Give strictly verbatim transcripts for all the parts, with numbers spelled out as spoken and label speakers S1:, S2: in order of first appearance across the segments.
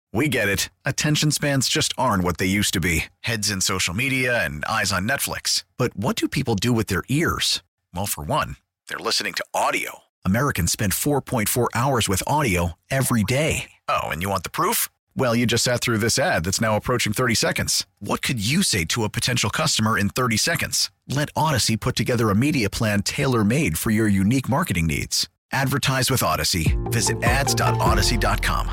S1: We get it. Attention spans just aren't what they used to be. Heads in social media and eyes on Netflix. But what do people do with their ears? Well, for one, they're listening to audio. Americans spend four point four hours with audio every day. Oh, and you want the proof? Well, you just sat through this ad that's now approaching thirty seconds. What could you say to a potential customer in thirty seconds? Let Odyssey put together a media plan tailor-made for your unique marketing needs. Advertise with Odyssey. Visit ads dot odyssey dot com.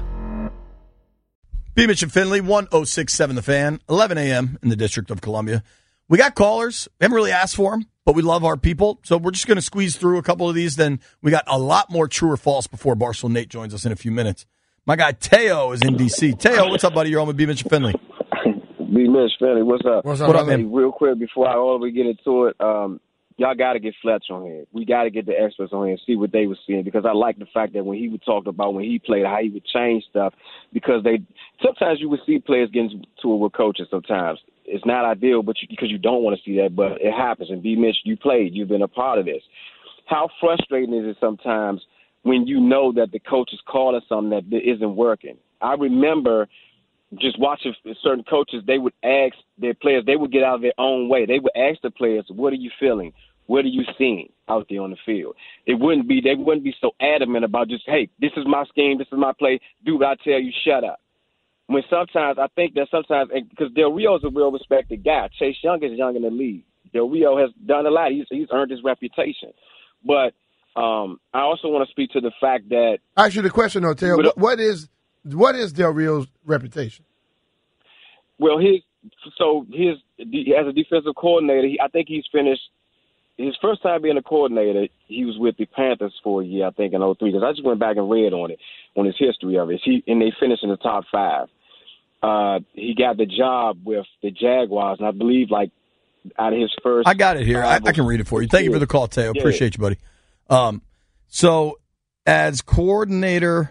S2: B. Mitch and Finley, one oh six point seven The Fan, eleven a.m. in the District of Columbia. We got callers. We haven't really asked for them, but we love our people. So we're just going to squeeze through a couple of these. Then we got a lot more true or false before Barstool Nate joins us in a few minutes. My guy Teo is in D C. Teo, what's up, buddy? You're on with B. Mitch and Finley.
S3: B. Mitch, Finley, what's up?
S2: What's up, what up, man?
S3: Real quick, before I all we get into it, um, y'all got to get Fletcher on here. We got to get the experts on here and see what they were seeing, because I like the fact that when he would talk about when he played, how he would change stuff, because they sometimes you would see players getting to it with coaches sometimes. It's not ideal, but you, because you don't want to see that, but it happens. And B. Mitch, you played. You've been a part of this. How frustrating is it sometimes when you know that the coach is calling something that isn't working? I remember just watching certain coaches, they would ask their players, they would get out of their own way. They would ask the players, what are you feeling? What are you seeing out there on the field? It wouldn't be, they wouldn't be so adamant about just, hey, this is my scheme, this is my play, do what I tell you, shut up. When sometimes, I think that sometimes, because Del Rio is a real respected guy. Chase Young is young in the league. Del Rio has done a lot. He's, he's earned his reputation. But um, I also want to speak to the fact that.
S4: I ask you the question, though, Taylor. What, what is what is Del Rio's reputation?
S3: Well, his so his as a defensive coordinator, he, I think he's finished his first time being a coordinator. He was with the Panthers for a year, I think, in oh three. Because I just went back and read on it, on his history of it. He and they finished in the top five. Uh, he got the job with the Jaguars, and I believe like out of his first.
S2: I got it here. I, I can read it for you. Thank you for the call, Teo. Yeah. Appreciate you, buddy. Um, so as coordinator,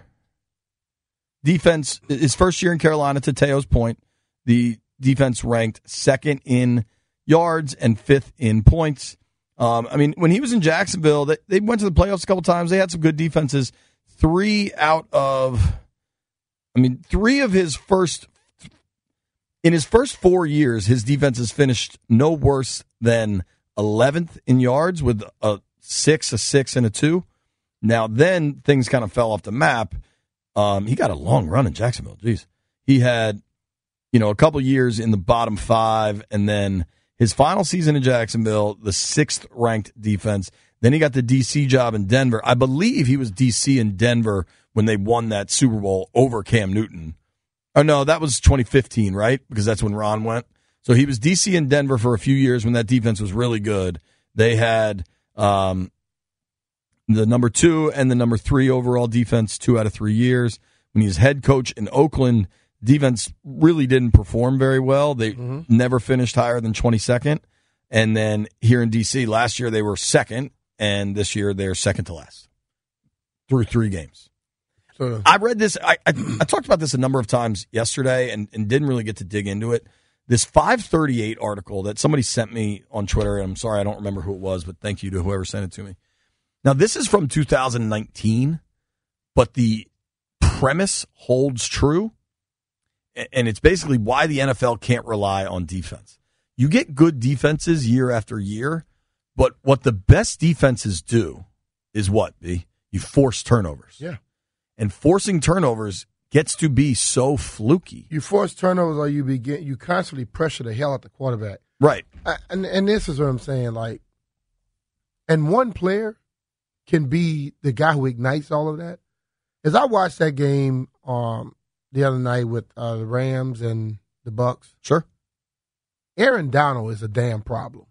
S2: defense, his first year in Carolina, to Teo's point, the defense ranked second in yards and fifth in points. Um, I mean, when he was in Jacksonville, they, they went to the playoffs a couple times. They had some good defenses. Three out of, I mean, three of his first, in his first four years, his defenses finished no worse than eleventh in yards with a six, a six, and a two. Now, then things kind of fell off the map. Um, he got a long run in Jacksonville. Jeez. He had, you know, a couple years in the bottom five, and then his final season in Jacksonville, the sixth ranked defense. Then he got the D C job in Denver. I believe he was D C in Denver when they won that Super Bowl over Cam Newton. Oh, no, that was twenty fifteen, right? Because that's when Ron went. So he was D C in Denver for a few years when that defense was really good. They had um, the number two and the number three overall defense two out of three years. When he was head coach in Oakland, defense really didn't perform very well. They mm-hmm. never finished higher than twenty-second. And then here in D C, last year they were second, and this year they're second to last through three games. So, I read this. I, I, I talked about this a number of times yesterday and, and didn't really get to dig into it. This five thirty-eight article that somebody sent me on Twitter, and I'm sorry I don't remember who it was, but thank you to whoever sent it to me. Now, this is from two thousand nineteen, but the premise holds true, and it's basically why the N F L can't rely on defense. You get good defenses year after year, but what the best defenses do is what, B? You force turnovers.
S4: Yeah.
S2: And forcing turnovers gets to be so fluky.
S4: You force turnovers or you begin, you constantly pressure the hell out the quarterback.
S2: Right.
S4: I, and, and this is what I'm saying. Like, and one player can be the guy who ignites all of that. As I watched that game um, the other night with uh, the Rams and the Bucks.
S2: Sure.
S4: Aaron Donald is a damn problem.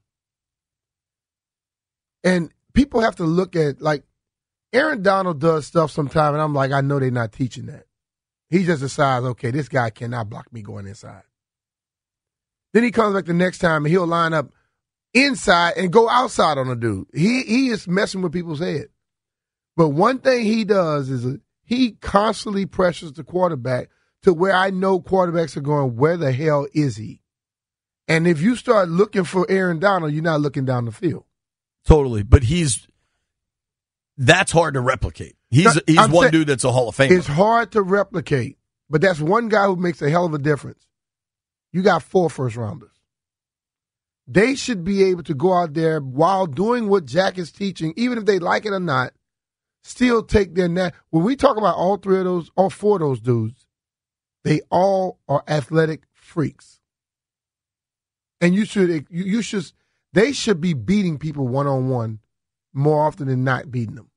S4: And people have to look at, like, Aaron Donald does stuff sometimes, and I'm like, I know they're not teaching that. He just decides, okay, this guy cannot block me going inside. Then he comes back the next time, and he'll line up inside and go outside on a dude. He he is messing with people's head. But one thing he does is a, he constantly pressures the quarterback to where I know quarterbacks are going, where the hell is he? And if you start looking for Aaron Donald, you're not looking down the field.
S2: Totally. But he's – that's hard to replicate. He's, he's one
S4: saying,
S2: dude that's a Hall of Famer.
S4: It's hard to replicate. but that's one guy who makes a hell of a difference. You got four first rounders. They should be able to go out there while doing what Jack is teaching, even if they like it or not, still take their net. When we talk about all three of those, all four of those dudes, they all are athletic freaks. And you should, you, you should, they should be beating people one-on-one more often than not beating them.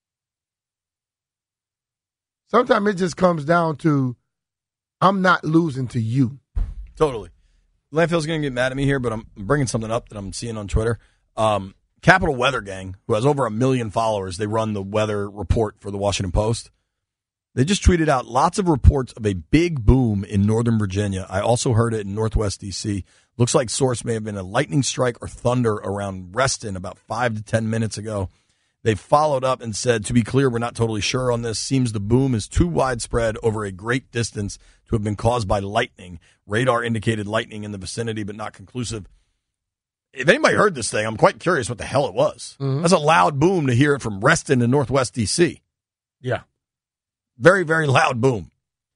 S4: Sometimes it just comes down to, I'm not losing to you.
S2: Totally. Landfill's going to get mad at me here, but I'm bringing something up that I'm seeing on Twitter. Um, Capital Weather Gang, who has over a million followers, they run the weather report for the Washington Post. They just tweeted out lots of reports of a big boom in Northern Virginia. I also heard it in Northwest D C. Looks like source may have been a lightning strike or thunder around Reston about five to ten minutes ago. They followed up and said, to be clear, we're not totally sure on this. Seems the boom is too widespread over a great distance to have been caused by lightning. Radar indicated lightning in the vicinity, but not conclusive. If anybody heard this thing, I'm quite curious what the hell it was. Mm-hmm. That's a loud boom to hear it from Reston to Northwest D C.
S4: Yeah.
S2: Very, very loud boom.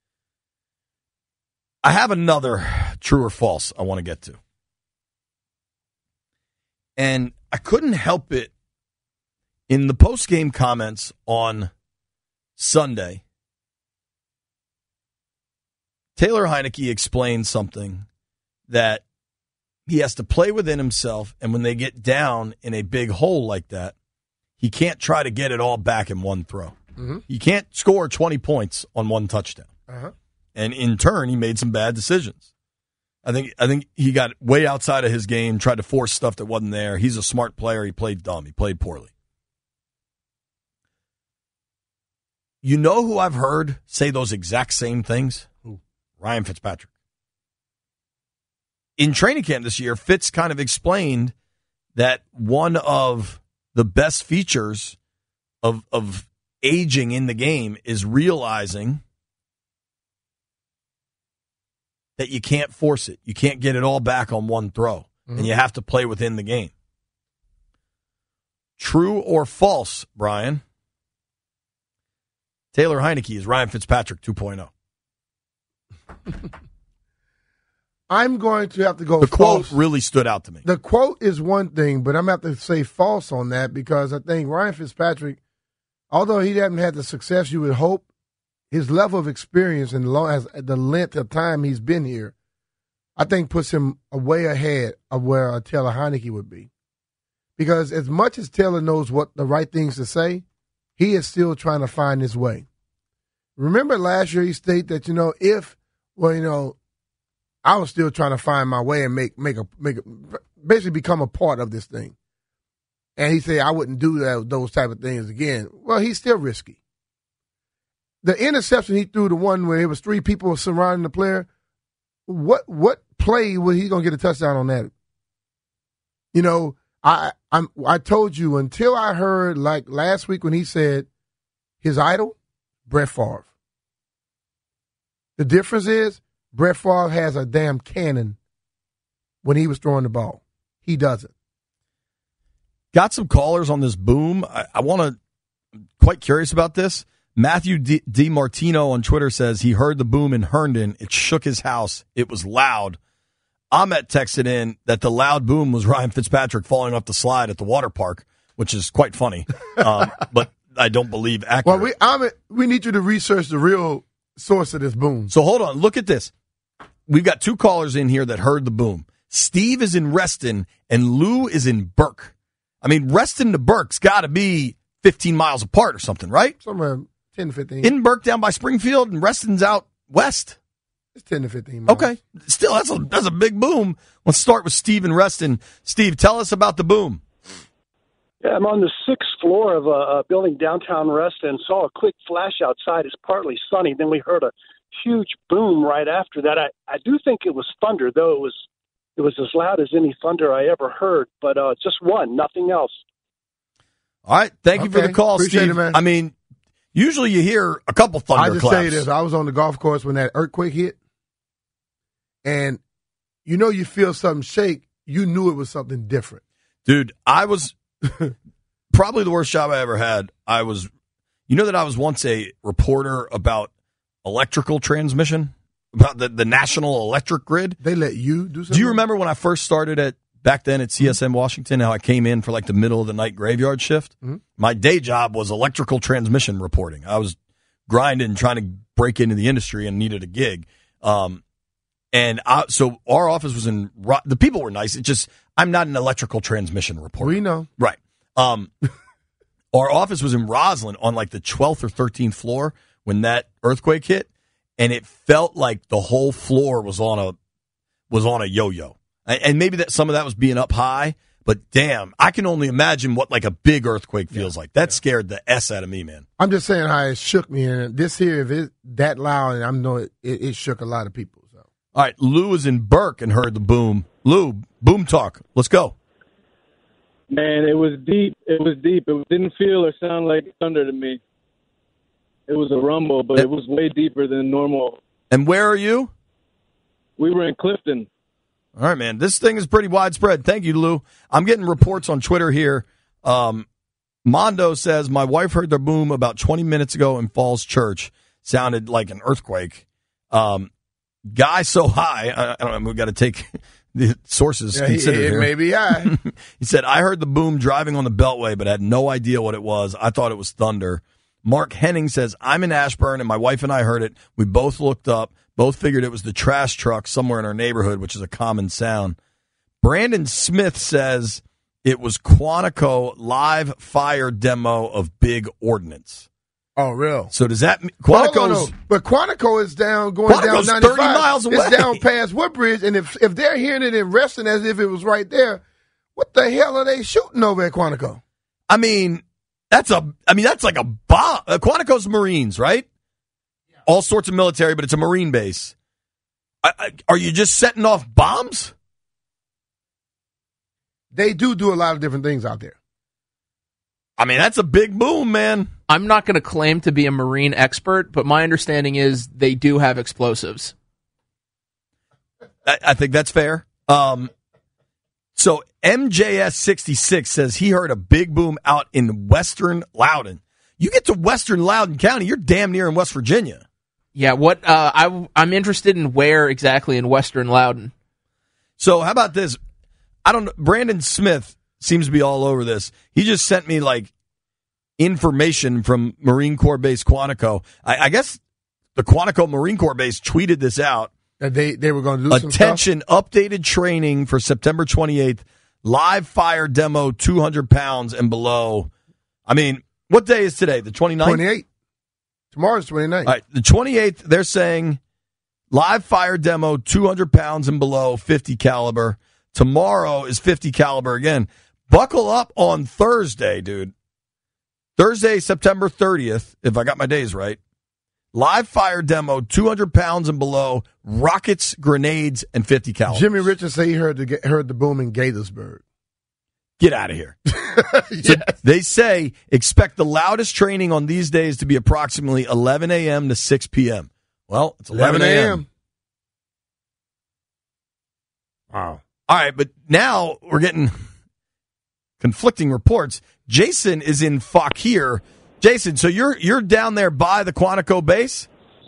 S2: I have another true or false I want to get to. And I couldn't help it. In the post-game comments on Sunday, Taylor Heinicke explained something that he has to play within himself, and when they get down in a big hole like that, he can't try to get it all back in one throw. Mm-hmm. You can't score twenty points on one touchdown. Uh-huh. And in turn, he made some bad decisions. I think I think he got way outside of his game, tried to force stuff that wasn't there. He's a smart player. He played dumb. He played poorly. You know who I've heard say those exact same things? Who? Ryan Fitzpatrick. In training camp this year, Fitz kind of explained that one of the best features of of aging in the game is realizing that you can't force it. You can't get it all back on one throw, mm-hmm. and you have to play within the game. True or false, Brian? Taylor Heinicke is Ryan Fitzpatrick two point oh.
S4: I'm going to have to go
S2: The
S4: false.
S2: Quote really stood out to me.
S4: The quote is one thing, but I'm going to have to say false on that because I think Ryan Fitzpatrick, although he hasn't had the success you would hope, his level of experience and the length of time he's been here, I think puts him way ahead of where Taylor Heinicke would be. Because as much as Taylor knows what the right things to say, he is still trying to find his way. Remember last year he stated that, you know, if, well, you know, I was still trying to find my way and make make a make a, basically become a part of this thing. And he said I wouldn't do that, those type of things again. Well, he's still risky. The interception he threw, the one where it was three people surrounding the player, what what play was he going to get a touchdown on that? You know, I I'm, I told you until I heard, like last week when he said his idol, Brett Favre. The difference is Brett Favre has a damn cannon when he was throwing the ball. He doesn't.
S2: Got some callers on this boom. I, I want to, quite curious about this. Matthew D. D. Martino on Twitter says he heard the boom in Herndon. It shook his house. It was loud. Ahmet texted in that the loud boom was Ryan Fitzpatrick falling off the slide at the water park, which is quite funny, um, but I don't believe accurate.
S4: Well, we, Ahmet, we need you to research the real source of this boom.
S2: So hold on. Look at this. We've got two callers in here that heard the boom. Steve is in Reston, and Lou is in Burke. I mean, Reston to Burke's got to be fifteen miles apart or something, right?
S4: Somewhere ten to fifteen.
S2: In Burke down by Springfield, and Reston's out west.
S4: It's ten to fifteen miles.
S2: Okay. Still, that's a, that's a big boom. Let's start with Steve in Reston. Steve, tell us about the boom.
S5: Yeah, I'm on the sixth floor of a, a building downtown Reston. Saw a quick flash outside. It's partly sunny. Then we heard a huge boom right after that. I, I do think it was thunder, though it was it was as loud as any thunder I ever heard. But uh, just one, nothing else.
S2: All right. Thank you
S4: okay.
S2: for the call,
S4: Appreciate
S2: Steve.
S4: It, man.
S2: I mean, usually you hear a couple thunder
S4: I just
S2: claps.
S4: tell you this. I was on the golf course when that earthquake hit. And you know you feel something shake. You knew it was something different.
S2: Dude, I was probably the worst job I ever had. I was, you know that I was once a reporter about electrical transmission, about the, the national electric grid.
S4: They let you do something?
S2: Do you remember when I first started at back then at C S M Washington, how I came in for like the middle of the night graveyard shift?
S4: Mm-hmm.
S2: My day job was electrical transmission reporting. I was grinding, trying to break into the industry and needed a gig. Um, and I, so our office was in, the people were nice. It just, I'm not an electrical transmission reporter.
S4: We know.
S2: Right. Um, our office was in Roslyn on like the twelfth or thirteenth floor when that earthquake hit. And it felt like the whole floor was on a, was on a yo-yo. And maybe that some of that was being up high, but damn, I can only imagine what like a big earthquake feels yeah, like. That yeah. scared the S out of me, man.
S4: I'm just saying how it shook me, and this here, if it's that loud, and I know it, it, it shook a lot of people. So,
S2: all right, Lou is in Burke and heard the boom. Lou, boom talk. Let's go.
S6: Man, it was deep. It was deep. It didn't feel or sound like thunder to me. It was a rumble, but and, it was way deeper than normal.
S2: And where are you?
S6: We were in Clifton.
S2: All right, man. This thing is pretty widespread. Thank you, Lou. I'm getting reports on Twitter here. Um, Mondo says, my wife heard the boom about twenty minutes ago in Falls Church. Sounded like an earthquake. Um, guy so high, I, I don't know, we've got to take the sources
S4: yeah,
S2: considered
S4: he, it
S2: here.
S4: may be high.
S2: He said, I heard the boom driving on the Beltway, but had no idea what it was. I thought it was thunder. Mark Henning says, I'm in Ashburn, and my wife and I heard it. We both looked up. Both figured it was the trash truck somewhere in our neighborhood, which is a common sound. Brandon Smith says it was Quantico live fire demo of Big Ordnance.
S4: Oh, real?
S2: So does that mean
S4: Quantico's? Well, no, no. But Quantico is down, going
S2: Quantico's
S4: down ninety-five.
S2: thirty miles away.
S4: It's down past Woodbridge, and if if they're hearing it and resting as if it was right there, what the hell are they shooting over at Quantico?
S2: I mean, that's a. I mean, that's like a bomb. Uh, Quantico's Marines, right? All sorts of military, but it's a Marine base. I, I, are you just setting off bombs?
S4: They do do a lot of different things out there.
S2: I mean, that's a big boom, man.
S7: I'm not going to claim to be a Marine expert, but my understanding is they do have explosives.
S2: I, I think that's fair. Um, so M J S sixty-six says he heard a big boom out in western Loudoun. You get to western Loudoun County, you're damn near in West Virginia.
S7: Yeah, what uh, I, I'm interested in where exactly in western Loudoun.
S2: So how about this? I don't know. Brandon Smith seems to be all over this. He just sent me like information from Marine Corps Base Quantico. I, I guess the Quantico Marine Corps Base tweeted this out.
S4: That they, they were going to do
S2: Attention,
S4: some
S2: stuff? Updated training for September twenty-eighth. Live fire demo two hundred pounds and below. I mean, what day is today? The twenty-ninth?
S4: twenty-eighth. Tomorrow's twenty-ninth.
S2: All right, the twenty-eighth, they're saying live fire demo two hundred pounds and below, fifty caliber. Tomorrow is fifty caliber again. Buckle up on Thursday, dude. Thursday, September thirtieth, if I got my days right. Live fire demo, two hundred pounds and below, rockets, grenades, and fifty caliber.
S4: Jimmy Richards say he heard the, heard the boom in Gaithersburg.
S2: Get out of here.
S4: Yes.
S2: So they say expect the loudest training on these days to be approximately eleven a.m. to six p.m. Well, it's eleven a.m. Wow. All right, but now we're getting conflicting reports. Jason is in Fauquier. Jason, so you're you're down there by the Quantico base?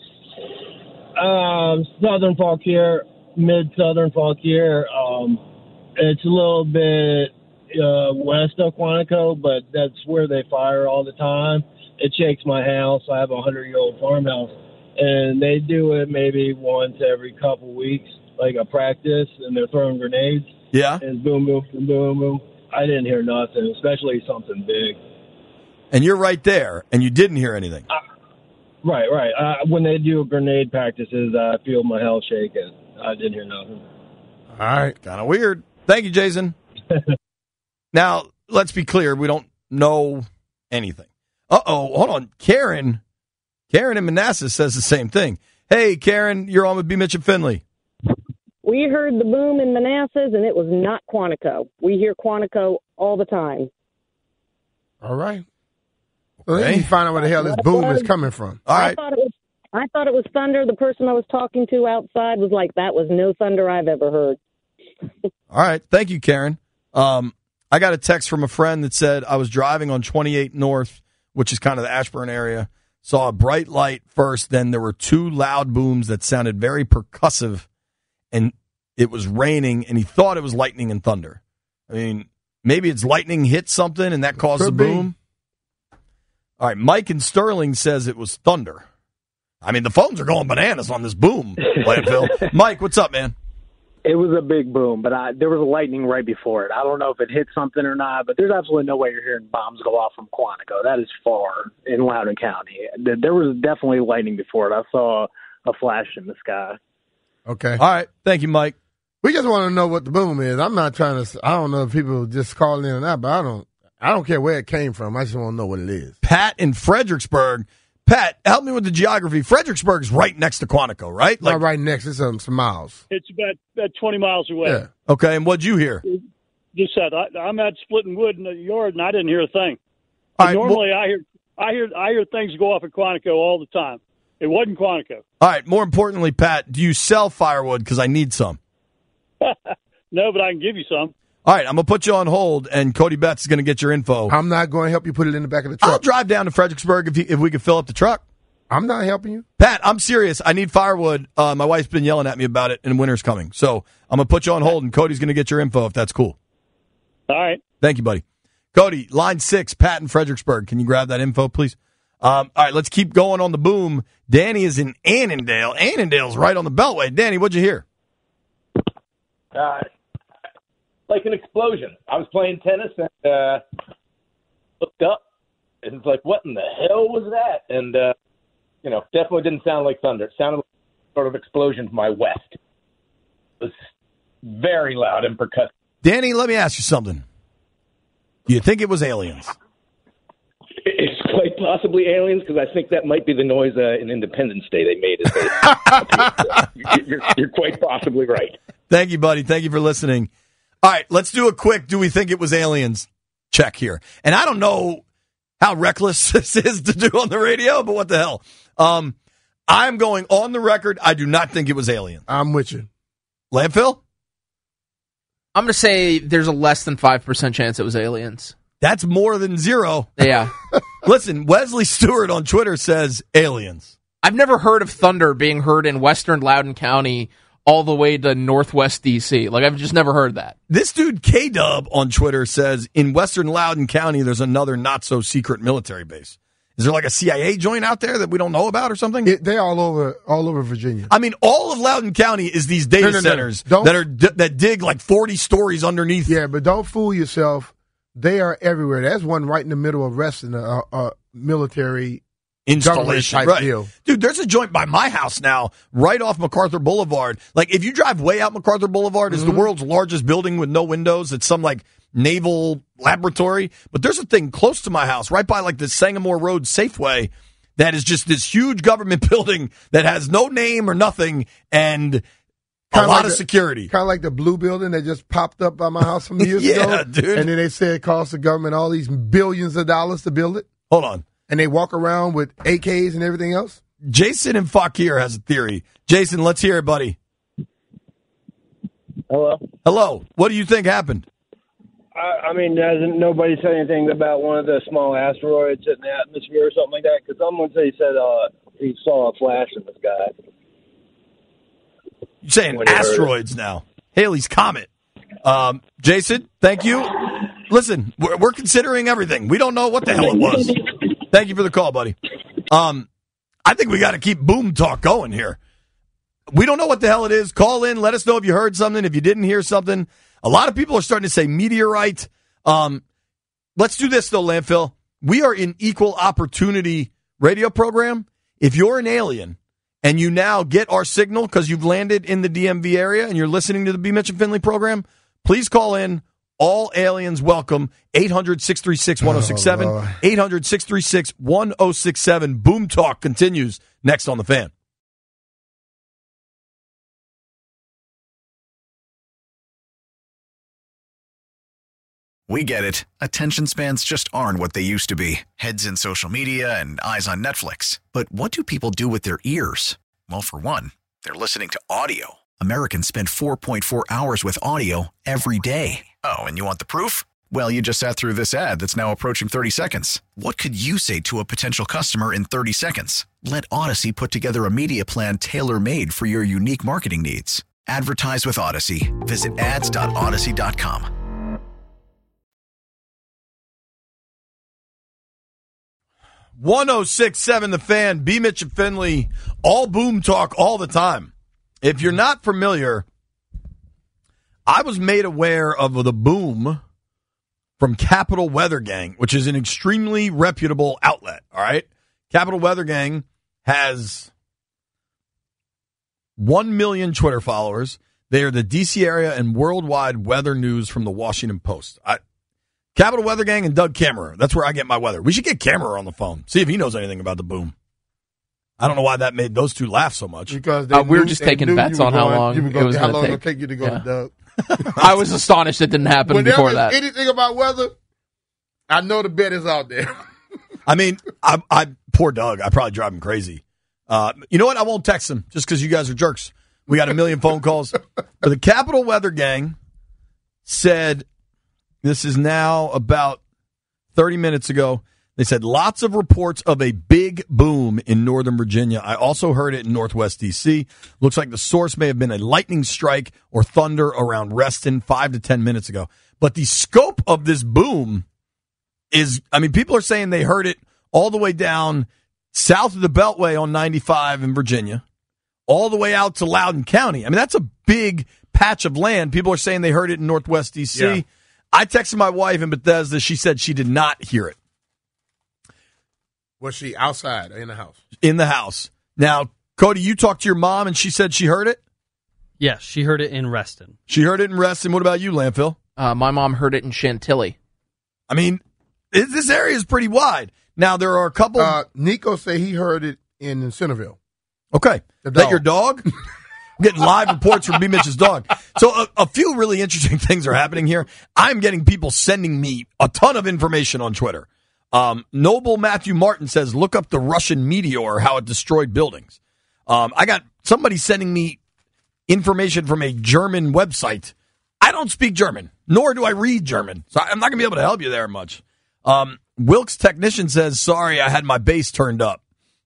S8: Um, southern Fauquier, mid-southern Fauquier. Um, it's a little bit uh, west of Quantico, but that's where they fire all the time. It shakes my house. I have a hundred-year-old farmhouse, and they do it maybe once every couple weeks, like a practice, and they're throwing grenades.
S2: Yeah.
S8: And boom, boom, boom, boom, boom. I didn't hear nothing, especially something big.
S2: And you're right there, and you didn't hear anything.
S8: Uh, right, right. Uh, when they do grenade practices, I feel my house shaking. I didn't hear nothing.
S2: All right. Kind of weird. Thank you, Jason. Now, let's be clear. We don't know anything. Uh-oh. Hold on. Karen. Karen in Manassas says the same thing. Hey, Karen, you're on with B. Mitch and Finley.
S9: We heard the boom in Manassas, and it was not Quantico. We hear Quantico all the time.
S4: All right. Well, let me find out where the hell this boom is coming from.
S2: All right.
S9: I thought, it was, I thought it was thunder. The person I was talking to outside was like, that was no thunder I've ever heard.
S2: All right. Thank you, Karen. Um, I got a text from a friend that said I was driving on twenty-eight North, which is kind of the Ashburn area. saw a bright light first, then there were two loud booms that sounded very percussive, and it was raining, and he thought it was lightning and thunder. I mean, maybe it's lightning hit something, and that caused the boom. All right, Mike in Sterling says it was thunder. I mean, the phones are going bananas on this boom, Landfill. Mike, what's up, man?
S10: It was a big boom, but I, there was lightning right before it. I don't know if it hit something or not, but there's absolutely no way you're hearing bombs go off from Quantico. That is far in Loudoun County. There was definitely lightning before it. I saw a flash in the sky.
S4: Okay.
S2: All right. Thank you, Mike.
S4: We just want to know what the boom is. I'm not trying to. I don't know if people just calling in or not, but I don't. I don't care where it came from. I just want to know what it is.
S2: Pat in Fredericksburg. Pat, help me with the geography. Fredericksburg's right next to Quantico, right?
S4: Like, not right next. It's um, some miles.
S11: It's about, about twenty miles away.
S4: Yeah.
S2: Okay, and what'd you hear?
S11: Just said I, I'm at splitting wood in the yard, and I didn't hear a thing.
S2: Right,
S11: normally,
S2: well,
S11: I hear, I hear, I hear things go off at Quantico all the time. It wasn't Quantico.
S2: All right. More importantly, Pat, do you sell firewood? Because I need some.
S11: No, but I can give you some.
S2: All right, I'm going to put you on hold, and Cody Betts is going to get your info.
S4: I'm not going to help you put it in the back of the truck.
S2: I'll drive down to Fredericksburg if, you, if we can fill up the truck.
S4: I'm not helping you.
S2: Pat, I'm serious. I need firewood. Uh, my wife's been yelling at me about it, and winter's coming. So I'm going to put you on hold, and Cody's going to get your info if that's cool.
S11: All right.
S2: Thank you, buddy. Cody, line six, Pat in Fredericksburg. Can you grab that info, please? Um, all right, let's keep going on the boom. Danny is in Annandale. Annandale's right on the Beltway. Danny, what'd you hear?
S12: Uh, like an explosion. I was playing tennis and uh, looked up, and it's like, what in the hell was that? And, uh, you know, definitely didn't sound like thunder. It sounded like sort of explosion to my west. It was very loud and percussive.
S2: Danny, let me ask you something. Do you think it was aliens?
S12: It's quite possibly aliens, because I think that might be the noise uh, in Independence Day they made. As they, you're, you're quite possibly right.
S2: Thank you, buddy. Thank you for listening. All right, let's do a quick, do we think it was aliens check here. And I don't know how reckless this is to do on the radio, but what the hell. Um, I'm going on the record. I do not think it was aliens.
S4: I'm with you.
S2: Landfill?
S7: I'm going to say there's a less than five percent chance it was aliens.
S2: That's more than zero.
S7: Yeah.
S2: Listen, Wesley Stewart on Twitter says aliens.
S7: I've never heard of thunder being heard in western Loudoun County all the way to northwest D C. Like, I've just never heard that.
S2: This dude, K-Dub, on Twitter says, in western Loudoun County, there's another not-so-secret military base. Is there like a C I A joint out there that we don't know about or something?
S4: It, they're all over all over Virginia.
S2: I mean, all of Loudoun County is these data
S4: no, no, no.
S2: centers
S4: Don't,
S2: that are that dig like forty stories underneath.
S4: Yeah, but don't fool yourself. They are everywhere. There's one right in the middle of resting a, a, a military
S2: installation
S4: type
S2: right.
S4: deal.
S2: Dude, there's a joint by my house now, right off MacArthur Boulevard. Like, if you drive way out MacArthur Boulevard, it's mm-hmm. the world's largest building with no windows. It's some like naval laboratory. But there's a thing close to my house, right by like the Sangamore Road Safeway, that is just this huge government building that has no name or nothing, and Kinda a lot like of
S4: the,
S2: security.
S4: Kind of like the blue building that just popped up by my house some years
S2: yeah,
S4: ago.
S2: Dude.
S4: And then they said it cost the government all these billions of dollars to build it.
S2: Hold on.
S4: And they walk around with A Ks and everything else.
S2: Jason in Fauquier has a theory. Jason, let's hear it, buddy.
S13: Hello.
S2: Hello. What do you think happened?
S13: I, I mean, hasn't nobody said anything about one of the small asteroids in the atmosphere or something like that? Because someone said he said uh, he saw a flash in the sky.
S2: You're saying asteroids now. Halley's Comet. Um, Jason, thank you. Listen, we're, we're considering everything. We don't know what the hell it was. Thank you for the call, buddy. Um, I think we got to keep boom talk going here. We don't know what the hell it is. Call in. Let us know if you heard something, if you didn't hear something. A lot of people are starting to say meteorite. Um, let's do this, though, Landfill. We are in equal opportunity radio program. If you're an alien and you now get our signal because you've landed in the D M V area and you're listening to the B. Mitch and Finley program, please call in. All aliens welcome. eight hundred, six three six, one oh six seven. Oh, eight hundred, six three six, one oh six seven. Boom Talk continues next on The Fan.
S1: We get it. Attention spans just aren't what they used to be. Heads in social media and eyes on Netflix. But what do people do with their ears? Well, for one, they're listening to audio. Americans spend four point four hours with audio every day. Oh, and you want the proof? Well, you just sat through this ad that's now approaching thirty seconds. What could you say to a potential customer in thirty seconds? Let Odyssey put together a media plan tailor-made for your unique marketing needs. Advertise with Odyssey. Visit ads dot odyssey dot com.
S2: one oh six point seven The Fan, B. Mitch and Finley, all boom talk all the time. If you're not familiar, I was made aware of the boom from Capital Weather Gang, which is an extremely reputable outlet, all right? Capital Weather Gang has one million Twitter followers. They are the D C area and worldwide weather news from the Washington Post. I, Capital Weather Gang and Doug Kammerer. That's where I get my weather. We should get Kammerer on the phone. See if he knows anything about the boom. I don't know why that made those two laugh so much.
S4: Because they
S7: uh, we were
S4: knew,
S7: just
S4: they
S7: taking bets on how
S4: going,
S7: long
S4: going,
S7: it was
S4: how
S7: going
S4: long
S7: to
S4: it'll take you to go
S7: yeah.
S4: to Doug.
S7: I was astonished it didn't happen
S4: Whenever
S7: before that.
S4: anything about weather, I know the bet is out there.
S2: I mean, I, I poor Doug. I probably drive him crazy. Uh, you know what? I won't text him just because you guys are jerks. We got a million phone calls. But the Capital Weather Gang said, this is now about thirty minutes ago, they said lots of reports of a big boom in Northern Virginia. I also heard it in Northwest D C. Looks like the source may have been a lightning strike or thunder around Reston five to ten minutes ago. But the scope of this boom is, I mean, people are saying they heard it all the way down south of the Beltway on ninety-five in Virginia, all the way out to Loudoun County. I mean, that's a big patch of land. People are saying they heard it in Northwest D C. Yeah. I texted my wife in Bethesda. She said she did not hear it.
S4: Was she outside or in the house?
S2: In the house. Now, Cody, you talked to your mom and she said she heard it?
S14: Yes, she heard it in Reston.
S2: She heard it in Reston. What about you, Landfill?
S7: Uh, my mom heard it in Chantilly.
S2: I mean, it, this area is pretty wide. Now, there are a couple.
S4: Uh, Nico said he heard it in Centerville.
S2: Okay. Is that your dog? I'm getting live reports from B. Mitch's dog. So a, a few really interesting things are happening here. I'm getting people sending me a ton of information on Twitter. Um, Noble Matthew Martin says, look up the Russian meteor, how it destroyed buildings. Um, I got somebody sending me information from a German website. I don't speak German, nor do I read German, so I'm not going to be able to help you there much. Um, Wilkes Technician says, sorry, I had my bass turned up.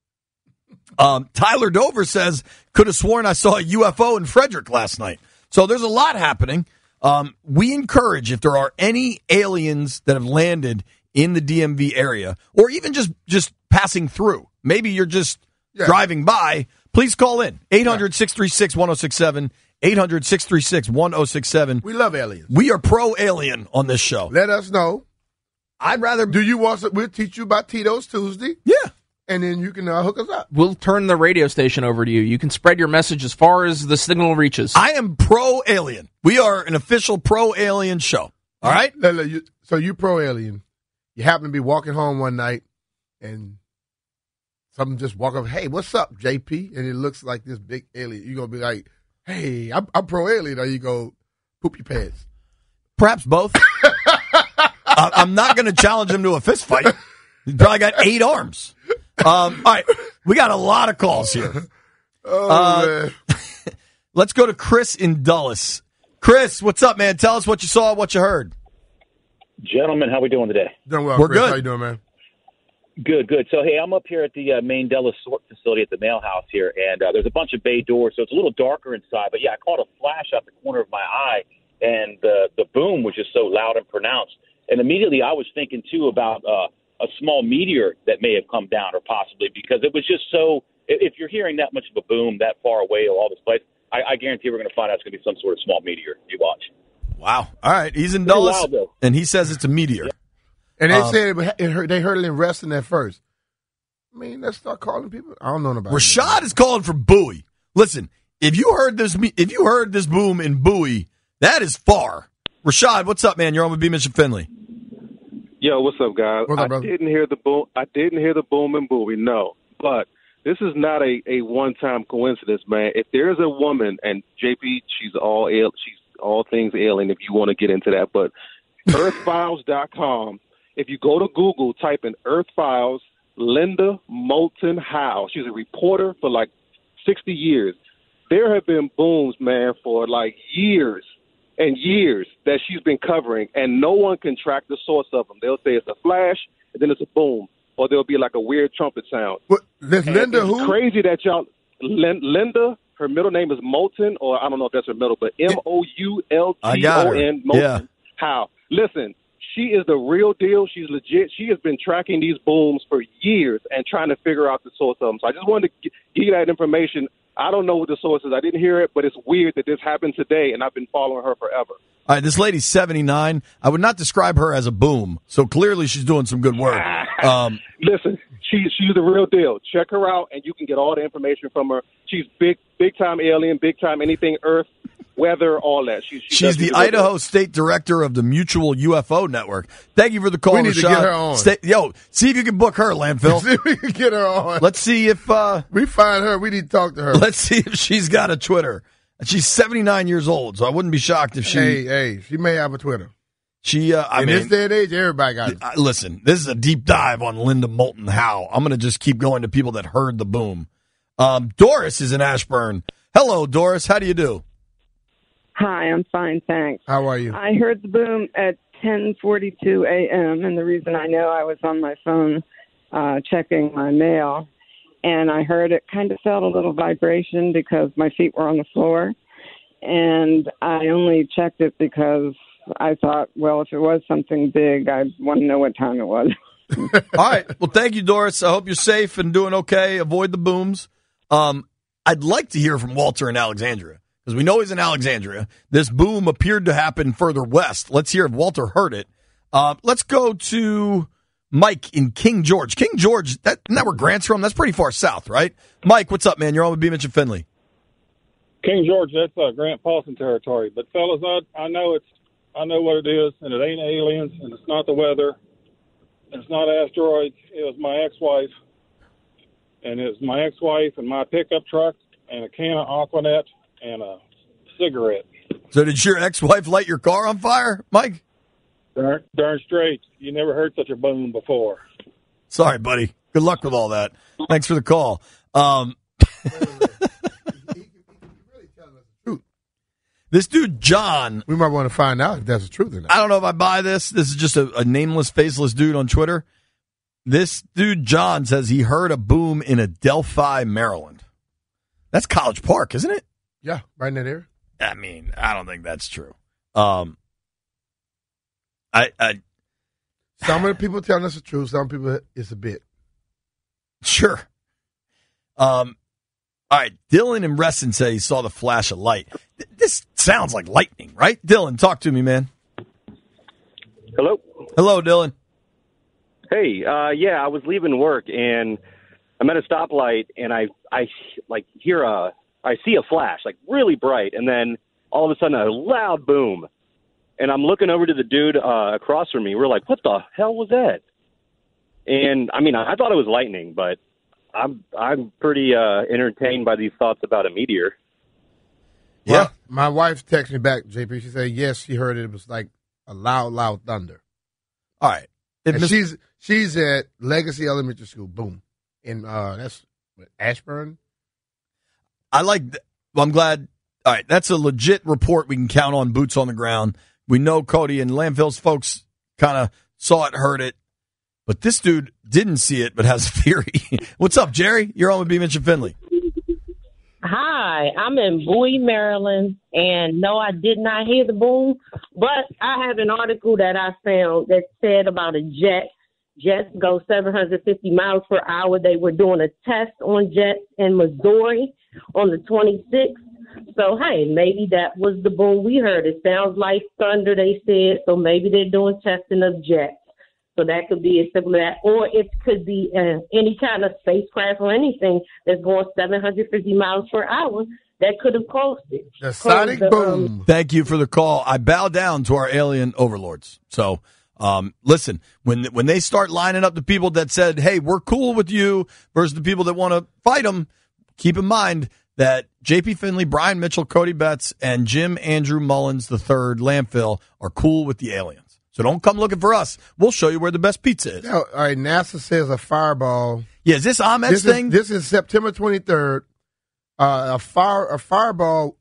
S2: Um, Tyler Dover says, could have sworn I saw a U F O in Frederick last night. So there's a lot happening. Um, we encourage, if there are any aliens that have landed in the D M V area, or even just, just passing through, maybe you're just yeah. driving by, please call in. eight hundred, six three six, one oh six seven, eight hundred, six three six, one oh six seven.
S4: We love aliens.
S2: We are pro-alien on this show.
S4: Let us know.
S2: I'd rather...
S4: Do you want... We'll teach you about Tito's Tuesday.
S2: Yeah.
S4: And then you can uh, hook us up.
S7: We'll turn the radio station over to you. You can spread your message as far as the signal reaches.
S2: I am pro-alien. We are an official pro-alien show. All right?
S4: So you pro-alien. You happen to be walking home one night, and something just walk up, hey, what's up, J P? And it looks like this big alien. You're going to be like, hey, I'm, I'm pro-alien. Or you go, poop your pants.
S2: Perhaps both. uh, I'm not going to challenge him to a fist fight. He's probably got eight arms. Um, all right, we got a lot of calls here.
S4: Oh,
S2: uh,
S4: man.
S2: Let's go to Chris in Dulles. Chris, what's up, man? Tell us what you saw, what you heard.
S15: Gentlemen, how we doing today?
S4: Doing well,
S2: We're
S4: Chris.
S2: good.
S4: How you doing, man?
S15: Good, good. So, hey, I'm up here at the uh, main Della sort facility at the mail house here, and uh, there's a bunch of bay doors, so it's a little darker inside. But, yeah, I caught a flash out the corner of my eye, and uh, the boom was just so loud and pronounced. And immediately I was thinking, too, about uh, a small meteor that may have come down, or possibly, because it was just so – if you're hearing that much of a boom that far away or all this place, I, I guarantee we're going to find out it's going to be some sort of small meteor. You watch.
S2: Wow. All right. He's in
S15: Pretty
S2: Dulles,
S15: wild, though.
S2: and he says it's a meteor.
S15: Yeah.
S4: And they
S2: Um,
S4: said it, it heard, they heard it in Reston at first. I mean, let's start calling people. I don't know about
S2: Rashad is calling for Bowie. Listen, if you heard this, me- if you heard this boom in Bowie, that is far. Rashad, what's up, man? You're on with B. Mitch and Finley.
S16: Yo, what's up, guys?
S4: What's up,
S16: I
S4: brother?
S16: didn't hear the boom. I didn't hear the boom in Bowie. No, but this is not a, a one time coincidence, man. If there is a woman, and J P, she's all al- she's all things alien. If you want to get into that, but earth files dot com. If you go to Google, type in Earth Files, Linda Moulton Howe. She's a reporter for like sixty years. There have been booms, man, for like years and years that she's been covering, and no one can track the source of them. They'll say it's a flash, and then it's a boom, or there'll be like a weird trumpet sound.
S4: What, this
S16: And
S4: Linda
S16: it's
S4: who?
S16: Crazy that y'all, Lin, Linda, her middle name is Moulton, or I don't know if that's her middle, but M O U L
S2: I
S16: T
S2: got
S16: O
S2: her.
S16: N, Moulton.
S2: Yeah.
S16: How? Listen, she is the real deal. She's legit. She has been tracking these booms for years and trying to figure out the source of them. So I just wanted to g- give you that information. I don't know what the source is. I didn't hear it, but it's weird that this happened today, and I've been following her forever.
S2: All right, this lady's seventy-nine. I would not describe her as a boom, so clearly she's doing some good work. Um,
S16: Listen, she, she's the real deal. Check her out, and you can get all the information from her. She's big, big-time alien, big-time anything Earth, weather, all that. She, she
S2: she's the Idaho State Director of the Mutual U F O Network. Thank you for the call,
S4: We need to
S2: Rashad.
S4: get her on.
S2: Stay, yo, see if you can book her, Landfill.
S4: See if we can get her on.
S2: Let's see if uh,
S4: we find her. We need to talk to her.
S2: let's see if she's got a Twitter. She's seventy-nine years old, so I wouldn't be shocked if she.
S4: Hey, hey, she may have a Twitter.
S2: She, uh, I
S4: In
S2: mean,
S4: this day and age, everybody got it.
S2: Uh, listen, this is a deep dive on Linda Moulton Howe. I'm going to just keep going to people that heard the boom. Um, Doris is in Ashburn. Hello, Doris. How do you do?
S17: Hi, I'm fine, thanks.
S4: How are you?
S17: I heard the boom at ten forty-two a.m., and the reason I know I was on my phone uh, checking my mail, and I heard it kind of felt a little vibration because my feet were on the floor, and I only checked it because I thought, well, if it was something big, I'd want to know what time it was.
S2: All right. Well, thank you, Doris. I hope you're safe and doing okay. Avoid the booms. Um, I'd like to hear from Walter in Alexandria because we know he's in Alexandria. This boom appeared to happen further west. Let's hear if Walter heard it. Uh, let's go to Mike in King George. King George, that, isn't that where Grant's from? That's pretty far south, right? Mike, what's up, man? You're on with B. Mitch and Finley.
S18: King George, that's uh, Grant Paulson territory. But fellas, I I know it's I know what it is, and it ain't aliens, and it's not the weather, and it's not asteroids. It was my ex-wife, and it was my ex-wife and my pickup truck and a can of Aquanet and a cigarette.
S2: So did your ex-wife light your car on fire, Mike?
S18: Darn, darn straight. You never heard such a boom before.
S2: Sorry, buddy. Good luck with all that. Thanks for the call. Um, this dude, John.
S4: We might want to find out if that's the truth or not.
S2: I don't know if I buy this. This is just a, a nameless, faceless dude on Twitter. This dude, John, says he heard a boom in Adelphi, Maryland. That's College Park, isn't it?
S4: Yeah, right in that area.
S2: I mean, I don't think that's true. Um, I, I
S4: Some of the people telling us the truth. Some people, it's a bit.
S2: Sure. Um, all right. Dylan and Reston say he saw the flash of light. Th- This sounds like lightning, right? Dylan, talk to me, man.
S19: Hello.
S2: Hello, Dylan.
S19: Hey, uh, yeah, I was leaving work and I'm at a stoplight and I, I like hear a, I see a flash, like really bright, and then all of a sudden a loud boom, and I'm looking over to the dude uh, across from me. We're like, "What the hell was that?" And I mean, I thought it was lightning, but I'm I'm pretty uh, entertained by these thoughts about a meteor.
S4: Yeah. Well, my wife texted me back, J P. She said, yes, she heard it. It was like a loud, loud thunder.
S2: All right.
S4: And Mister she's she's at Legacy Elementary School. Boom. In uh, that's what, Ashburn.
S2: I like. Th- well, I'm glad. All right, that's a legit report we can count on. Boots on the ground. We know Cody and Landfill's folks kind of saw it, heard it, but this dude didn't see it, but has a theory. What's up, Jerry? You're on with B. Mitch and Finley.
S20: Hi, I'm in Bowie, Maryland, and no, I did not hear the boom, but I have an article that I found that said about a jet. Jets go seven hundred fifty miles per hour. They were doing a test on jets in Missouri on the twenty-sixth. So, hey, maybe that was the boom we heard. It sounds like thunder, they said, so maybe they're doing testing of jets. So that could be as simple as that. Or it could be uh, any kind of spacecraft or anything that's going seven hundred fifty miles per hour that could have caused it.
S4: The sonic
S20: the,
S4: boom.
S20: Um,
S2: Thank you for the call. I bow down to our alien overlords. So, um, listen, when when they start lining up the people that said, hey, we're cool with you versus the people that want to fight them, keep in mind that J P. Finley, Brian Mitchell, Cody Betts, and Jim Andrew Mullins the third, Landfill, are cool with the aliens. So don't come looking for us. We'll show you where the best pizza is.
S4: Now, all right, NASA says a fireball.
S2: Yeah, is this Ahmed's
S4: this
S2: thing?
S4: Is, this is September twenty-third. Uh, a fire a fireball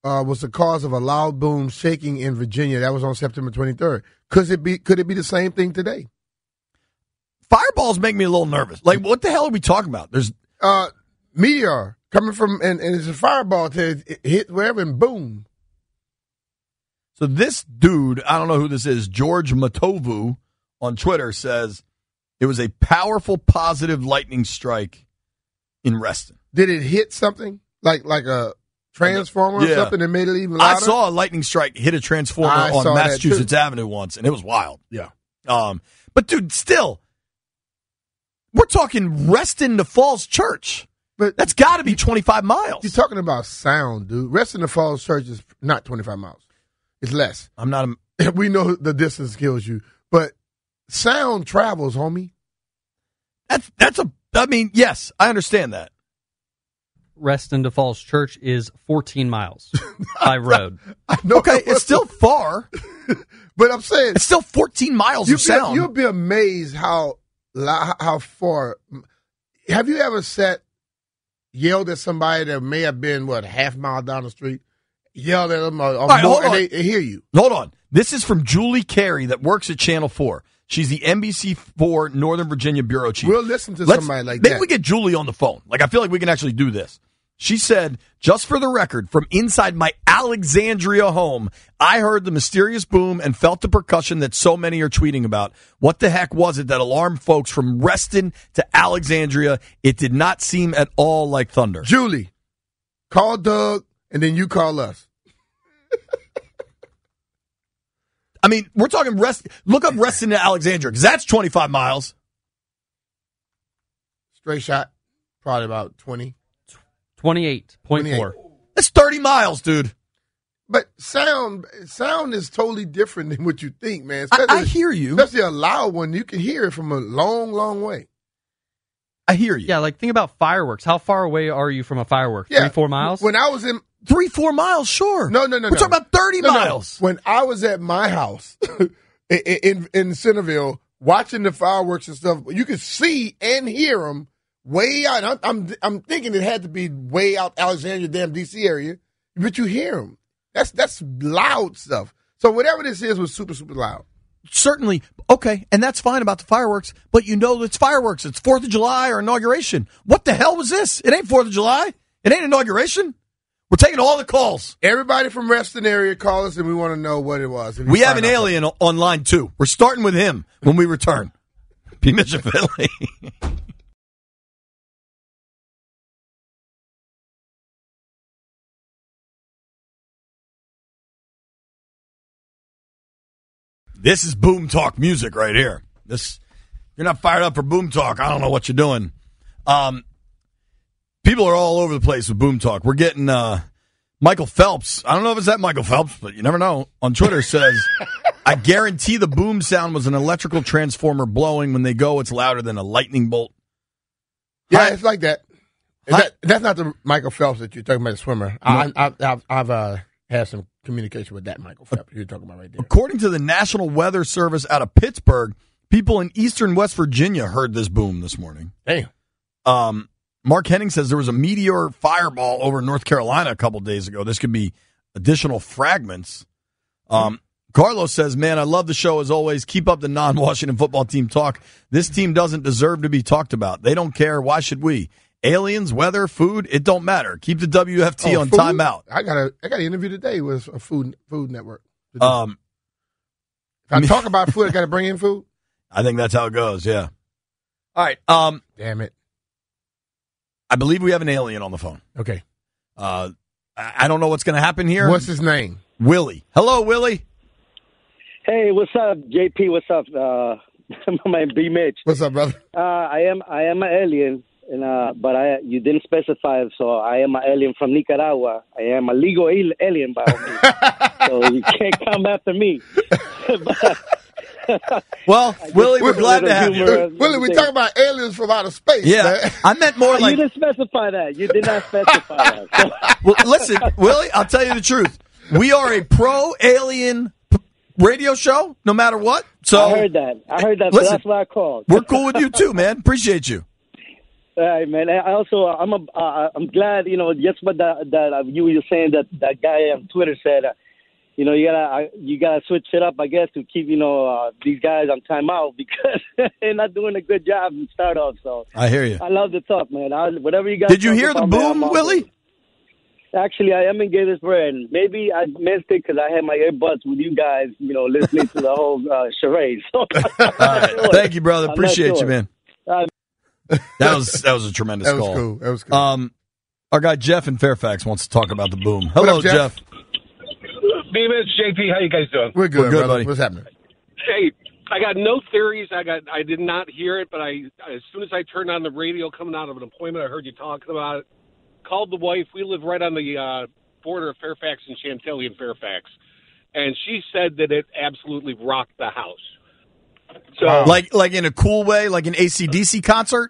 S4: uh, was the cause of a loud boom shaking in Virginia. That was on September twenty-third. Could it be? Could it be the same thing today?
S2: Fireballs make me a little nervous. Like, what the hell are we talking about? There's
S4: uh, meteor coming from, and, and it's a fireball to hit wherever and boom.
S2: So this dude, I don't know who this is, George Matovu on Twitter says it was a powerful, positive lightning strike in Reston.
S4: Did it hit something like like a transformer
S2: Yeah.
S4: or something that made it even louder?
S2: I saw a lightning strike hit a transformer
S4: I
S2: on
S4: saw that
S2: Massachusetts
S4: too.
S2: Avenue once, and it was wild.
S4: Yeah.
S2: Um, but dude, still, we're talking Reston to Falls Church.
S4: But
S2: that's got to be twenty-five miles.
S4: You're talking about sound, dude. Reston to Falls Church is not twenty-five miles. It's less.
S2: I'm not a...
S4: We know the distance kills you, but sound travels, homie.
S2: That's that's a. I mean, yes, I understand that.
S14: Reston to Falls Church is fourteen miles by road.
S4: I know
S2: okay, it's still far,
S4: but I'm saying
S2: it's still fourteen miles
S4: you'll
S2: of sound.
S4: Be, you'll be amazed how how far. Have you ever sat yelled at somebody that may have been what half mile down the street? Yelled at them or, or
S2: right,
S4: more,
S2: hold on.
S4: and they, they hear you.
S2: Hold on. This is from Julie Carey that works at Channel four. She's the N B C four Northern Virginia bureau chief.
S4: We'll listen to
S2: Let's,
S4: somebody like
S2: maybe
S4: that.
S2: we get Julie on the phone. Like, I feel like we can actually do this. She said, just for the record, from inside my Alexandria home, I heard the mysterious boom and felt the percussion that so many are tweeting about. What the heck was it that alarmed folks from Reston to Alexandria? It did not seem at all like thunder.
S4: Julie, call Doug, and then you call us.
S2: I mean, we're talking Rest. Look up Reston to Alexandria, because that's twenty-five miles.
S4: Straight shot, probably about twenty.
S14: twenty-eight point four.
S2: That's thirty miles, dude.
S4: But sound sound is totally different than what you think, man.
S2: I, I hear you.
S4: Especially a loud one. You can hear it from a long, long way.
S2: I hear you.
S14: Yeah, like think about fireworks. How far away are you from a firework?
S4: Yeah.
S14: Three, four miles?
S4: When I was in...
S2: Three, four miles, sure.
S4: No, no, no,
S2: We're
S4: no.
S2: talking about thirty
S4: No, no.
S2: miles.
S4: When I was at my house in, in, in Centerville watching the fireworks and stuff, you could see and hear them way out. I'm, I'm, I'm thinking it had to be way out Alexandria, damn D C area, but you hear them. That's that's loud stuff. So whatever this is was super, super loud.
S2: Certainly. Okay, and that's fine about the fireworks, but you know it's fireworks. It's fourth of July or inauguration. What the hell was this? It ain't fourth of July. It ain't inauguration. We're taking all the calls.
S4: Everybody from Reston area, call us, and we want to know what it was. If you
S2: We have
S4: find
S2: an
S4: out-
S2: alien o- on line two. We're starting with him when we return. P. Mitchell Finley. This is Boom Talk music right here. This, you're not fired up for Boom Talk. I don't know what you're doing. Um, people are all over the place with Boom Talk. We're getting uh, Michael Phelps. I don't know if it's that Michael Phelps, but you never know. On Twitter says, I guarantee the boom sound was an electrical transformer blowing. When they go, it's louder than a lightning bolt.
S4: Yeah,
S2: Hi.
S4: it's like that. Is that. That's not the Michael Phelps that you're talking about, the swimmer. I, I, I've, I've uh, had some communication with that Michael Phelps you're talking about right there.
S2: According to the National Weather Service out of Pittsburgh, people in eastern West Virginia heard this boom this morning.
S4: Damn.
S2: Um, Mark Henning says there was a meteor fireball over North Carolina a couple days ago. This could be additional fragments. Um, Carlos says, man, I love the show as always. Keep up the non-Washington football team talk. This team doesn't deserve to be talked about. They don't care. Why should we? Aliens, weather, food, it don't matter. Keep the W F T
S4: Oh,
S2: on
S4: food?
S2: timeout.
S4: I got a I got an interview today with a food Food Network.
S2: Um,
S4: if I talk about food, I got to bring in food.
S2: I think that's how it goes, yeah. All right. Um,
S4: Damn it.
S2: I believe we have an alien on the phone.
S4: Okay.
S2: Uh, I I don't know what's going to happen here.
S4: What's his name?
S2: Willie. Hello, Willie.
S21: Hey, what's up, J P? What's up? Uh, my B Mitch.
S4: What's up, brother?
S21: Uh, I am I am an alien, and uh, but I you didn't specify, so I am an alien from Nicaragua. I am a legal al- alien by all means, so you can't come after me.
S2: Well, Willie, we're glad to have you.
S4: Willie, we talking about aliens from outer space.
S2: Yeah,
S4: man.
S2: I meant more
S21: You
S2: like.
S21: didn't specify that. You did not specify that.
S2: Well, listen, Willie, I'll tell you the truth. We are a pro-alien p- radio show, no matter what. So
S21: I heard that. I heard that.
S2: Listen,
S21: so that's why I called.
S2: we're cool with you too, man. Appreciate you.
S21: All right, man. I also, I'm a, uh, I'm glad, you know, just what that, that uh, you were saying that that guy on Twitter said, uh, you know, you gotta, uh, you gotta switch it up, I guess, to keep, you know, uh, these guys on timeout because they're not doing a good job in start off. So
S2: I hear you.
S21: I love the talk, man. I, whatever you guys.
S2: Did you
S21: talk
S2: hear the
S21: about,
S2: boom,
S21: man,
S2: Willie?
S21: Actually, I am in Gettysburg, and maybe I missed it because I had my earbuds with you guys, you know, listening to the whole uh, charade. So,
S2: All right.
S21: sure.
S2: Thank you, brother.
S21: I'm not
S2: Appreciate
S21: sure.
S2: you, man.
S21: Uh,
S2: That was that was a tremendous
S4: That was
S2: call.
S4: cool. That was cool.
S2: Um, our guy Jeff in Fairfax wants to talk about the boom. Hello,
S4: What up, Jeff?
S2: Jeff.
S3: Beavis, J P, how you guys doing?
S4: We're good,
S2: We're good,
S4: brother.
S2: buddy.
S4: What's happening?
S3: Hey, I got no theories. I got I did not hear it, but I as soon as I turned on the radio coming out of an appointment, I heard you talking about it. Called the wife. We live right on the uh, border of Fairfax and Chantilly in Fairfax, and she said that it absolutely rocked the house. So
S2: Like like in a cool way, like an A C D C concert?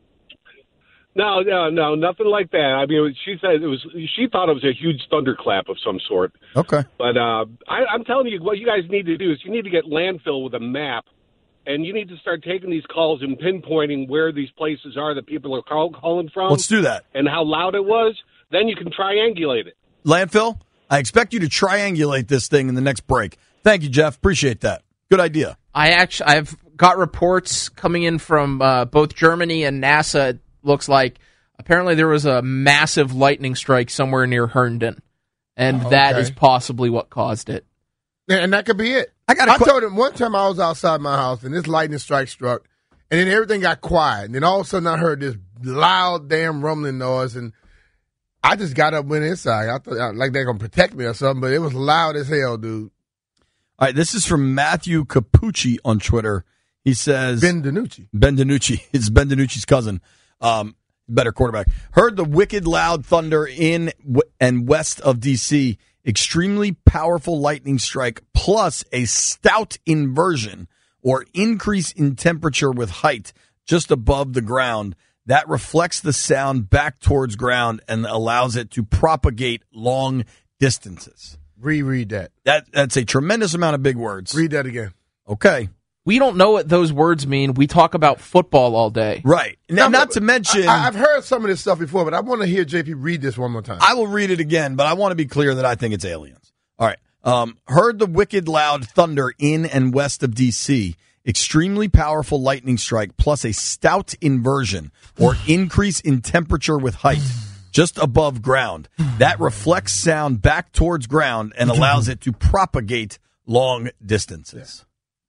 S3: no, no, no, nothing like that. I mean, she said it was. She thought it was a huge thunderclap of some sort.
S2: Okay.
S3: But uh, I, I'm telling you, what you guys need to do is you need to get landfill with a map, and you need to start taking these calls and pinpointing where these places are that people are call, calling from.
S2: Let's do that.
S3: And how loud it was. Then you can triangulate it.
S2: Landfill, I expect you to triangulate this thing in the next break. Thank you, Jeff. Appreciate that. Good idea.
S7: I actually, I've got reports coming in from uh, both Germany and NASA. It looks like apparently there was a massive lightning strike somewhere near Herndon, and
S4: Oh,
S7: that
S4: okay.
S7: is possibly what caused it.
S4: And and that could be it.
S2: I got.
S4: I told him one time I was outside my house and this lightning strike struck, and then everything got quiet. And then all of a sudden I heard this loud damn rumbling noise, and I just got up, went inside. I thought like they're gonna protect me or something, but it was loud as hell, dude.
S2: All right, this is from Matthew Capucci on Twitter. He says
S4: Ben DiNucci.
S2: Ben DiNucci. It's Ben DiNucci's cousin. Um, better quarterback. Heard the wicked loud thunder in w- and west of D C. Extremely powerful lightning strike plus a stout inversion or increase in temperature with height just above the ground. That reflects the sound back towards ground and allows it to propagate long distances.
S4: Reread that.
S2: That that's a tremendous amount of big words.
S4: Read that again.
S2: Okay.
S7: We don't know what those words mean. We talk about football all day.
S2: Right. Now, not to mention,
S4: I, I've heard some of this stuff before, but I want to hear J P read this one more time.
S2: I will read it again, but I want to be clear that I think it's aliens. All right. Um, heard the wicked loud thunder in and west of D C. Extremely powerful lightning strike plus a stout inversion or increase in temperature with height just above ground. That reflects sound back towards ground and allows it to propagate long distances.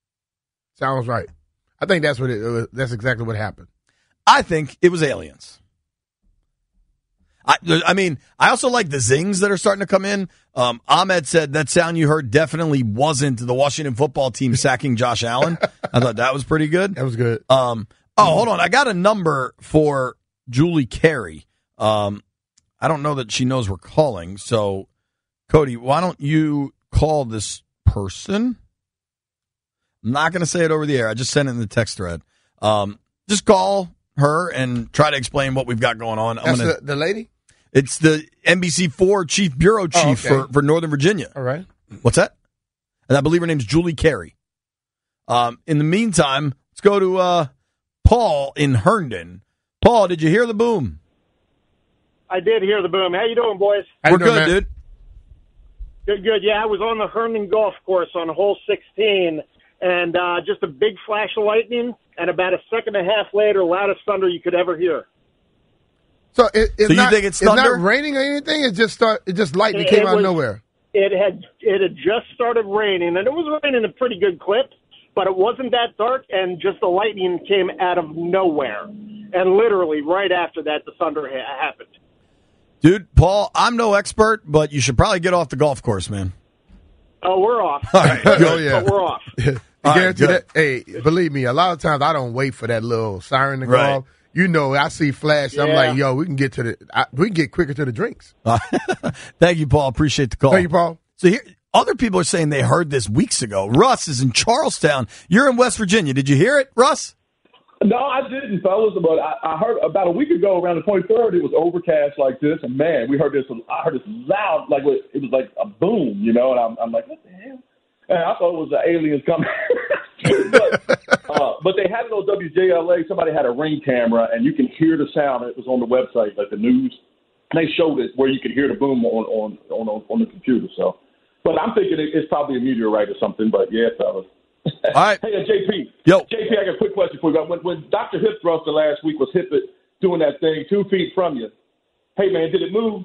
S4: Sounds right. I think that's what it. Uh, that's exactly what happened.
S2: I think it was aliens. I, I mean, I also like the zings that are starting to come in. Um, Ahmed said that sound you heard definitely wasn't the Washington football team sacking Josh Allen. I thought that was pretty good.
S4: That was good.
S2: Um, oh, hold on. I got a number for Julie Carey. Um, I don't know that she knows we're calling. So, Cody, why don't you call this person? I'm not going to say it over the air. I just sent it in the text thread. Um, just call her and try to explain what we've got going on. I'm
S4: That's
S2: gonna,
S4: the, the lady?
S2: It's the N B C four chief bureau chief
S4: Oh, okay.
S2: for, for Northern Virginia.
S4: All right.
S2: What's that? And I believe her name's Julie Carey. Um, in the meantime, let's go to uh, Paul in Herndon. Paul, did you hear the boom?
S22: I did hear the boom. How you doing, boys?
S2: We're good, dude.
S22: Good, good. Yeah, I was on the Herndon Golf Course on hole sixteen, and uh, just a big flash of lightning, and about a second and a half later, loudest thunder you could ever hear.
S4: So, it, it's
S2: So you
S4: not,
S2: think it's
S4: it's
S2: thunder?
S4: not raining or anything? It just start. It just lightning
S22: It-
S4: came
S22: it
S4: out of
S22: was-
S4: nowhere.
S22: It had it had just started raining, and it was raining a pretty good clip, but it wasn't that dark, and just the lightning came out of nowhere, and literally right after that, the thunder ha- happened.
S2: Dude, Paul, I'm no expert, but you should probably get off the golf course, man.
S22: Oh, we're off.
S2: All right, good.
S4: Oh, yeah.
S22: But we're off.
S2: All right,
S4: Guarantee
S2: good.
S4: that. Hey, believe me, a lot of times I don't wait for that little siren to go
S2: Right.
S4: off. You know, I see flash. I'm
S22: Yeah.
S4: like, yo, we can get to the. I, we can get quicker to the drinks.
S2: Thank you, Paul. Appreciate the call.
S4: Thank you, Paul.
S2: So here, other people are saying they heard this weeks ago. Russ is in Charlestown. You're in West Virginia. Did you hear it, Russ?
S23: No, I didn't, fellas. But I, I heard about a week ago, around the twenty-third, it was overcast like this, and man, we heard this. I heard this loud, like it was like a boom, you know. And I'm, I'm like, what the hell? And I thought it was the aliens coming. but Uh, but they had it on W J L A. Somebody had a Ring camera, and you can hear the sound. It was on the website, like the news. And they showed it where you could hear the boom on on on, on the computer. So, but I'm thinking it, it's probably a meteorite or something. But yeah, fellas.
S2: All right.
S23: Hey, uh, J P.
S2: Yo.
S23: J P, I got a quick question for you. When, when Doctor Hip Thruster last week was hip it, doing that thing two feet from you, hey, man, did it move?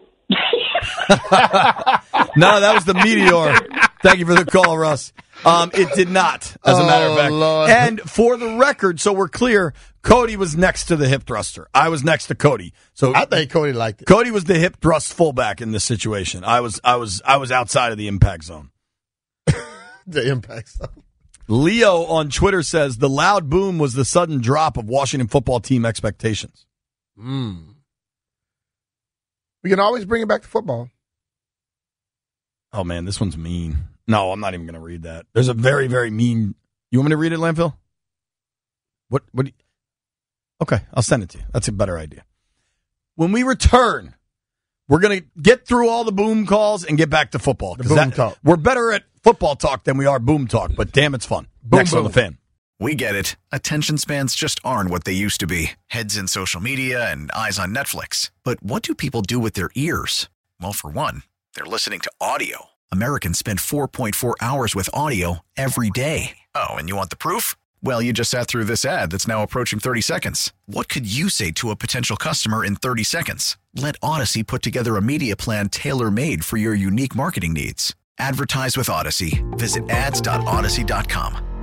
S2: No, that was the meteor. Thank you for the call, Russ. Um, it did not, as a matter of
S4: Oh,
S2: fact.
S4: Lord.
S2: And for the record, so we're clear, Cody was next to the hip thruster. I was next to Cody. So
S4: I think Cody liked it.
S2: Cody was the hip thrust fullback in this situation. I was, I was, I was outside of the impact zone.
S4: The impact zone.
S2: Leo on Twitter says the loud boom was the sudden drop of Washington football team expectations.
S4: Mm. We can always bring it back to football.
S2: Oh, man, this one's mean. No, I'm not even going to read that. There's a very, very mean. You want me to read it, Landfill? What? What? do you- Okay, I'll send it to you. That's a better idea. When we return, we're going to get through all the boom calls and get back to football. 'Cause
S4: boom
S2: that-
S4: talk.
S2: We're better at football talk than we are boom talk, but damn, it's fun.
S4: Boom,
S2: Next
S4: boom.
S2: on The Fan.
S1: We get it. Attention spans just aren't what they used to be. Heads in social media and eyes on Netflix. But what do people do with their ears? Well, for one, they're listening to audio. Americans spend four point four hours with audio every day. Oh, and you want the proof? Well, you just sat through this ad that's now approaching thirty seconds. What could you say to a potential customer in thirty seconds? Let Odyssey put together a media plan tailor-made for your unique marketing needs. Advertise with Odyssey. Visit ads dot odyssey dot com.